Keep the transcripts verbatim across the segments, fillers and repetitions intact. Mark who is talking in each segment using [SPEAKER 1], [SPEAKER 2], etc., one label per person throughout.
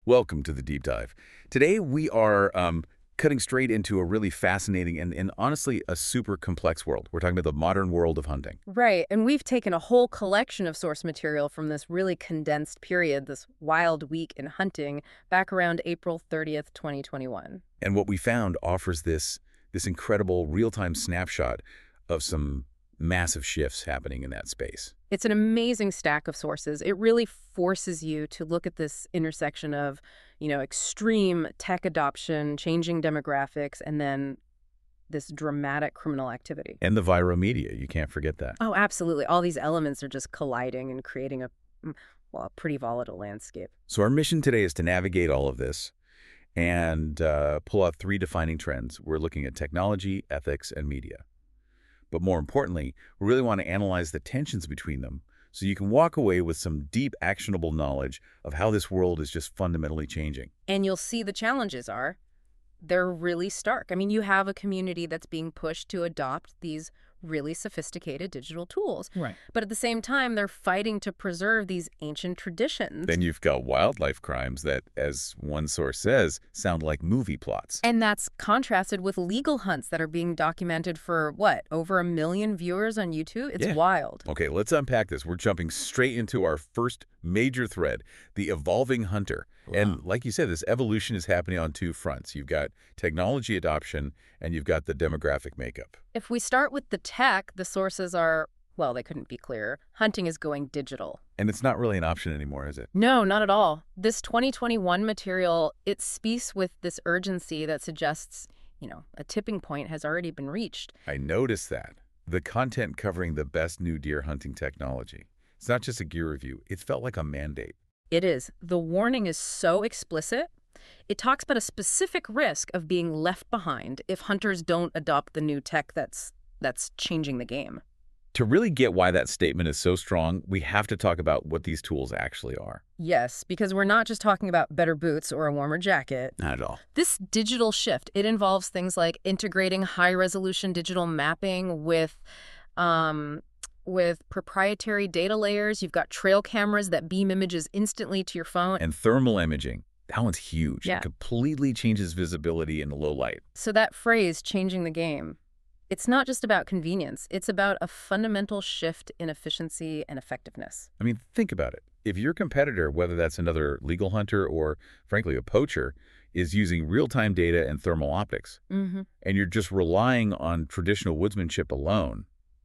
[SPEAKER 1] Welcome to the deep dive. Today we are um, cutting straight into a really fascinating and, and honestly a super complex world. We're talking about the modern world of hunting.
[SPEAKER 2] Right, and we've taken a whole collection of source material from this really condensed period, this wild week in hunting, back around April thirtieth, twenty twenty-one.
[SPEAKER 1] And what we found offers this, this incredible real-time snapshot of some massive shifts happening in that space.
[SPEAKER 2] It's an amazing stack of sources. It really forces you to look at this intersection of, you know, extreme tech adoption, changing demographics, and then this dramatic criminal activity.
[SPEAKER 1] And the viral media, you can't forget that.
[SPEAKER 2] Oh, absolutely. All these elements are just colliding and creating a, mm, well, a pretty volatile landscape.
[SPEAKER 1] So our mission today is to navigate all of this and uh, pull out three defining trends. We're looking at technology, ethics, and media. But more importantly, we really want to analyze the tensions between them so you can walk away with some deep, actionable knowledge of how this world is just fundamentally changing.
[SPEAKER 2] And you'll see the challenges are, they're really stark. I mean, you have a community that's being pushed to adopt these really sophisticated digital tools.
[SPEAKER 1] Right.
[SPEAKER 2] But at the same time, they're fighting to preserve these ancient traditions.
[SPEAKER 1] Then you've got wildlife crimes that, as one source says, sound like movie plots.
[SPEAKER 2] And that's contrasted with legal hunts that are being documented for, what, over a million viewers on YouTube? It's
[SPEAKER 1] Yeah.
[SPEAKER 2] wild.
[SPEAKER 1] Okay, let's unpack this. We're jumping straight into our first major thread, the evolving hunter. And like you said, this evolution is happening on two fronts. You've got technology adoption and you've got the demographic makeup.
[SPEAKER 2] If we start with the tech, the sources are, well, they couldn't be clearer. Hunting is going digital.
[SPEAKER 1] And it's not really an option anymore, is it?
[SPEAKER 2] No, not at all. This twenty twenty-one material, it speaks with this urgency that suggests, you know, a tipping point has already been reached.
[SPEAKER 1] I noticed that. The content covering the best new deer hunting technology. It's not just a gear review. It felt like a mandate.
[SPEAKER 2] It is. The warning is so explicit. It talks about a specific risk of being left behind if hunters don't adopt the new tech that's that's changing the game.
[SPEAKER 1] To really get why that statement is so strong, we have to talk about what these tools actually are.
[SPEAKER 2] Yes, because we're not just talking about better boots or a warmer jacket.
[SPEAKER 1] Not at all.
[SPEAKER 2] This digital shift, it involves things like integrating high-resolution digital mapping with um, with proprietary data layers. You've got trail cameras that beam images instantly to your phone.
[SPEAKER 1] And thermal imaging. That one's huge.
[SPEAKER 2] Yeah.
[SPEAKER 1] It completely changes visibility in low light.
[SPEAKER 2] So that phrase, changing the game, it's not just about convenience. It's about a fundamental shift in efficiency and effectiveness.
[SPEAKER 1] I mean, think about it. If your competitor, whether that's another legal hunter or, frankly, a poacher, is using real-time data and thermal optics,
[SPEAKER 2] Mm-hmm.
[SPEAKER 1] and you're just relying on traditional woodsmanship alone,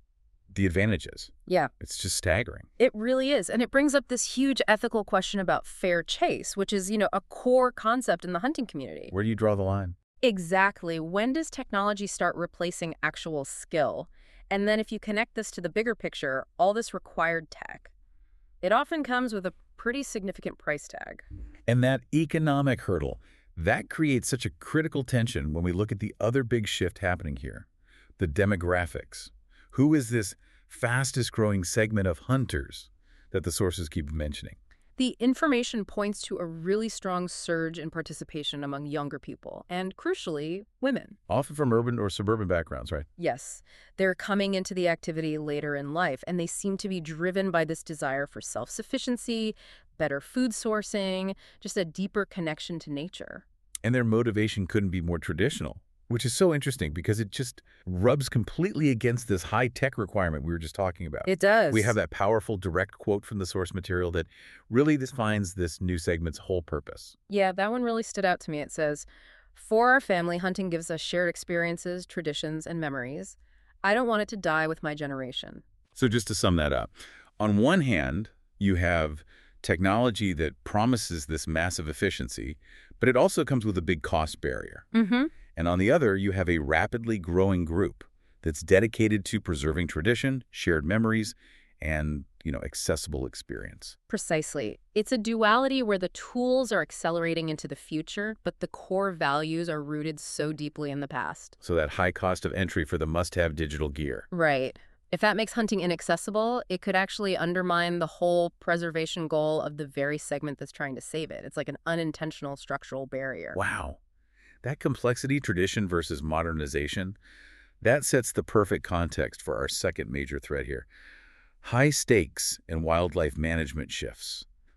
[SPEAKER 1] the advantages.
[SPEAKER 2] Yeah,
[SPEAKER 1] It's just staggering.
[SPEAKER 2] it really is. And it brings up this huge ethical question about fair chase, which is, you know, a core concept in the hunting community.
[SPEAKER 1] Where do you draw the line?
[SPEAKER 2] Exactly. When does technology start replacing actual skill? And then if you connect this to the bigger picture, all this required tech, it often comes with a pretty significant price tag.
[SPEAKER 1] And that economic hurdle, that creates such a critical tension when we look at the other big shift happening here, the demographics. Who is this fastest growing segment of hunters that the sources keep mentioning?
[SPEAKER 2] The information points to a really strong surge in participation among younger people, and crucially, women.
[SPEAKER 1] Often from urban or suburban backgrounds, right?
[SPEAKER 2] Yes, they're coming into the activity later in life, and they seem to be driven by this desire for self-sufficiency, better food sourcing, just a deeper connection to nature.
[SPEAKER 1] And their motivation couldn't be more traditional, which is so interesting because it just rubs completely against this high-tech requirement we were just talking about.
[SPEAKER 2] It does.
[SPEAKER 1] We have that powerful direct quote from the source material that really defines this new segment's whole purpose.
[SPEAKER 2] Yeah, that one really stood out to me. It says, "For our family, hunting gives us shared experiences, traditions, and memories. I don't want it to die with my generation."
[SPEAKER 1] So just to sum that up, on one hand, you have technology that promises this massive efficiency, but it also comes with a big cost barrier.
[SPEAKER 2] Mm-hmm.
[SPEAKER 1] And on the other, you have a rapidly growing group that's dedicated to preserving tradition, shared memories, and, you know, accessible experience.
[SPEAKER 2] Precisely. It's a duality where the tools are accelerating into the future, but the core values are rooted so deeply in the past.
[SPEAKER 1] So that high cost of entry for the must-have digital gear.
[SPEAKER 2] Right. If that makes hunting inaccessible, it could actually undermine the whole preservation goal of the very segment that's trying to save it. It's like an unintentional structural barrier.
[SPEAKER 1] Wow. That complexity, tradition versus modernization, that sets the perfect context for our second major thread here. High stakes and wildlife management shifts.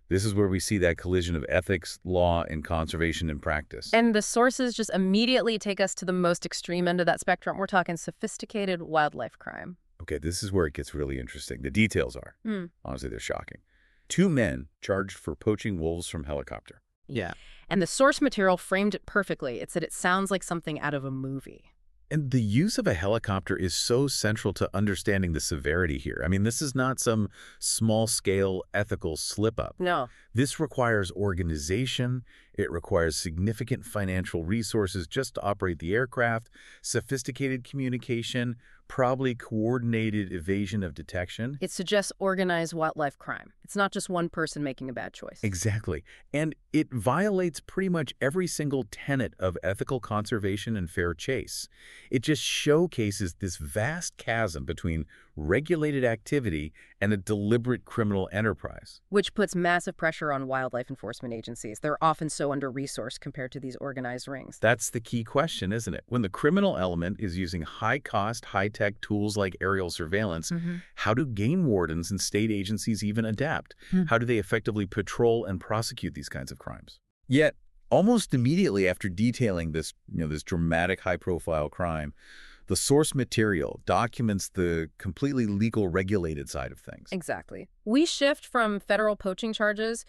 [SPEAKER 1] This is where we see that collision of ethics, law, and conservation in practice.
[SPEAKER 2] And the sources just immediately take us to the most extreme end of that spectrum. We're talking sophisticated wildlife crime.
[SPEAKER 1] Okay, this is where it gets really interesting. The details are,
[SPEAKER 2] Hmm.
[SPEAKER 1] honestly, they're shocking. Two men charged for poaching wolves from helicopter.
[SPEAKER 3] Yeah.
[SPEAKER 2] And the source material framed it perfectly. It said it sounds like something out of a movie.
[SPEAKER 1] And the use of a helicopter is so central to understanding the severity here. I mean, this is not some small-scale ethical slip-up.
[SPEAKER 2] No.
[SPEAKER 1] This requires organization. It requires significant financial resources just to operate the aircraft, sophisticated communication, probably coordinated evasion of detection.
[SPEAKER 2] It suggests organized wildlife crime. It's not just one person making a bad choice.
[SPEAKER 1] Exactly. And it violates pretty much every single tenet of ethical conservation and fair chase. It just showcases this vast chasm between regulated activity and a deliberate criminal enterprise.
[SPEAKER 2] Which puts massive pressure on wildlife enforcement agencies. They're often so under-resourced compared to these organized rings.
[SPEAKER 1] That's the key question, isn't it? When the criminal element is using high-cost, high-tech tools like aerial surveillance,
[SPEAKER 2] Mm-hmm.
[SPEAKER 1] how do game wardens and state agencies even adapt?
[SPEAKER 2] Hmm.
[SPEAKER 1] How do they effectively patrol and prosecute these kinds of crimes? Yet, almost immediately after detailing this, you know, this dramatic high-profile crime, the source material documents the completely legal, regulated side of things.
[SPEAKER 2] Exactly. We shift from federal poaching charges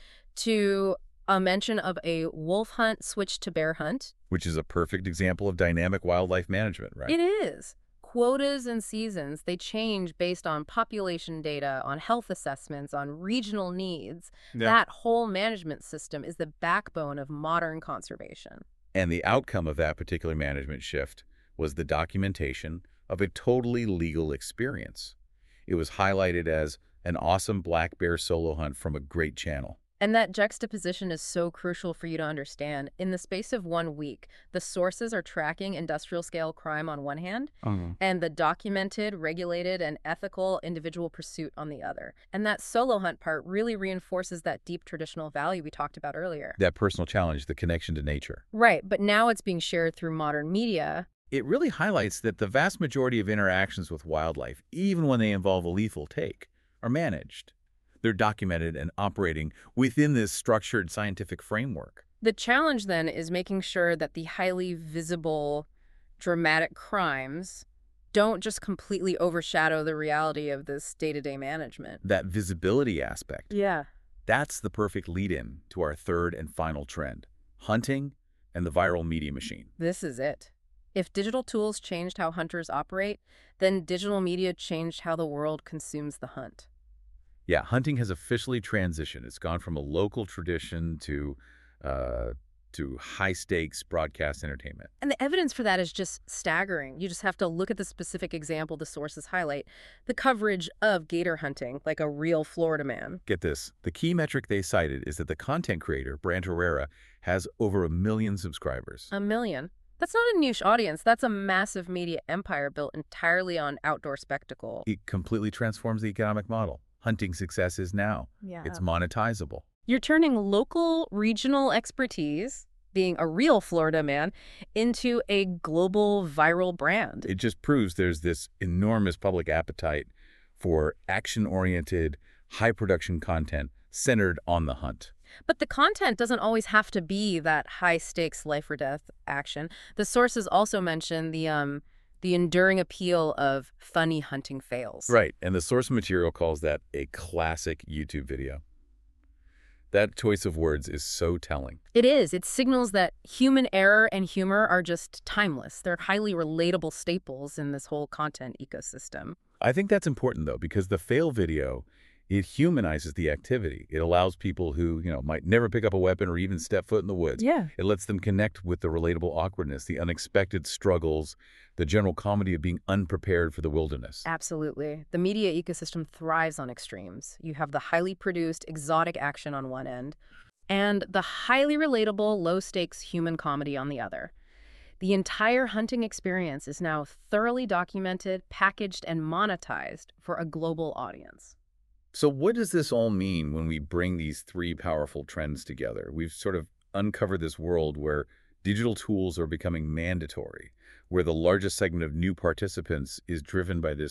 [SPEAKER 2] to a mention of a wolf hunt switched to bear hunt.
[SPEAKER 1] Which is a perfect example of dynamic wildlife management, right?
[SPEAKER 2] It is. Quotas and seasons, they change based on population data, on health assessments, on regional needs.
[SPEAKER 1] Yeah.
[SPEAKER 2] That whole management system is the backbone of modern conservation.
[SPEAKER 1] And the outcome of that particular management shift was the documentation of a totally legal experience. It was highlighted as an awesome black bear solo hunt from a great channel.
[SPEAKER 2] And that juxtaposition is so crucial for you to understand. In the space of one week, the sources are tracking industrial-scale crime on one hand,
[SPEAKER 3] Uh-huh.
[SPEAKER 2] and the documented, regulated, and ethical individual pursuit on the other. And that solo hunt part really reinforces that deep traditional value we talked about earlier.
[SPEAKER 1] That personal challenge, the connection to nature.
[SPEAKER 2] Right, but now it's being shared through modern media.
[SPEAKER 1] It really highlights that the vast majority of interactions with wildlife, even when they involve a lethal take, are managed. They're documented and operating within this structured scientific framework.
[SPEAKER 2] The challenge then is making sure that the highly visible, dramatic crimes don't just completely overshadow the reality of this day-to-day management.
[SPEAKER 1] That visibility aspect,
[SPEAKER 2] Yeah.
[SPEAKER 1] that's the perfect lead-in to our third and final trend, hunting and the viral media machine.
[SPEAKER 2] This is it. If digital tools changed how hunters operate, then digital media changed how the world consumes the hunt.
[SPEAKER 1] Yeah, hunting has officially transitioned. It's gone from a local tradition to uh, to high-stakes broadcast entertainment.
[SPEAKER 2] And the evidence for that is just staggering. You just have to look at the specific example the sources highlight. The coverage of gator hunting, like a real Florida man.
[SPEAKER 1] Get this. The key metric they cited is that the content creator, Brant Herrera, has over a million subscribers.
[SPEAKER 2] A million. That's not a niche audience. That's a massive media empire built entirely on outdoor spectacle.
[SPEAKER 1] It completely transforms the economic model. Hunting success is now.
[SPEAKER 2] Yeah.
[SPEAKER 1] It's monetizable.
[SPEAKER 2] You're turning local, regional expertise, being a real Florida man, into a global viral brand.
[SPEAKER 1] It just proves there's this enormous public appetite for action-oriented, high-production content centered on the hunt.
[SPEAKER 2] But the content doesn't always have to be that high-stakes life-or-death action. The sources also mention the um the enduring appeal of funny hunting fails.
[SPEAKER 1] Right, and the source material calls that a classic YouTube video. That choice of words is so telling.
[SPEAKER 2] It is. It signals that human error and humor are just timeless. They're highly relatable staples in this whole content ecosystem.
[SPEAKER 1] I think that's important, though, because the fail video, it humanizes the activity. It allows people who, you know, might never pick up a weapon or even step foot in the woods.
[SPEAKER 2] Yeah.
[SPEAKER 1] It lets them connect with the relatable awkwardness, the unexpected struggles, the general comedy of being unprepared for the wilderness.
[SPEAKER 2] Absolutely. The media ecosystem thrives on extremes. You have the highly produced, exotic action on one end, and the highly relatable, low-stakes human comedy on the other. The entire hunting experience is now thoroughly documented, packaged, and monetized for a global audience.
[SPEAKER 1] So what does this all mean when we bring these three powerful trends together? We've sort of uncovered this world where digital tools are becoming mandatory, where the largest segment of new participants is driven by this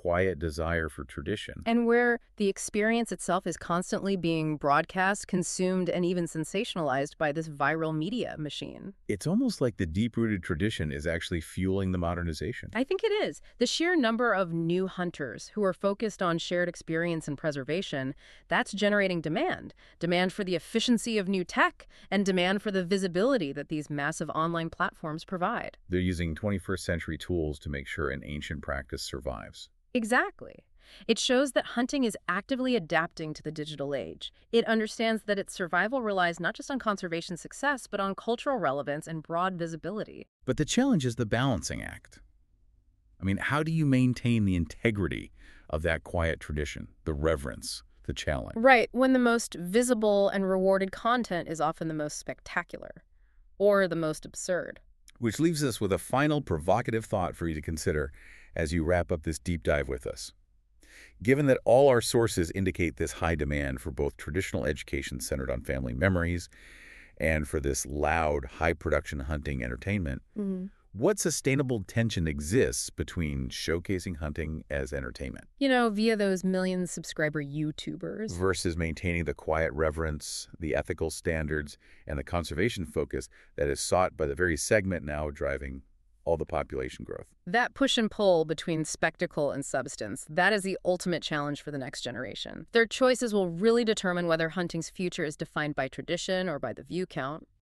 [SPEAKER 1] quiet desire for tradition.
[SPEAKER 2] And where the experience itself is constantly being broadcast, consumed, and even sensationalized by this viral media machine.
[SPEAKER 1] It's almost like the deep-rooted tradition is actually fueling the modernization.
[SPEAKER 2] I think it is. The sheer number of new hunters who are focused on shared experience and preservation, that's generating demand. Demand for the efficiency of new tech and demand for the visibility that these massive online platforms provide.
[SPEAKER 1] They're using twenty-first century tools to make sure an ancient practice survives.
[SPEAKER 2] Exactly. It shows that hunting is actively adapting to the digital age. It understands that its survival relies not just on conservation success, but on cultural relevance and broad visibility.
[SPEAKER 1] But the challenge is the balancing act. I mean, how do you maintain the integrity of that quiet tradition, the reverence, the challenge?
[SPEAKER 2] Right, when the most visible and rewarded content is often the most spectacular, or the most absurd.
[SPEAKER 1] Which leaves us with a final provocative thought for you to consider as you wrap up this deep dive with us. Given that all our sources indicate this high demand for both traditional education centered on family memories and for this loud, high-production hunting entertainment,
[SPEAKER 2] Mm-hmm.
[SPEAKER 1] what sustainable tension exists between showcasing hunting as entertainment
[SPEAKER 2] You know, via those million subscriber YouTubers.
[SPEAKER 1] versus maintaining the quiet reverence, the ethical standards, and the conservation focus that is sought by the very segment now driving all the population growth?
[SPEAKER 2] That push and pull between spectacle and substance, that is the ultimate challenge for the next generation. Their choices will really determine whether hunting's future is defined by tradition or by the view count.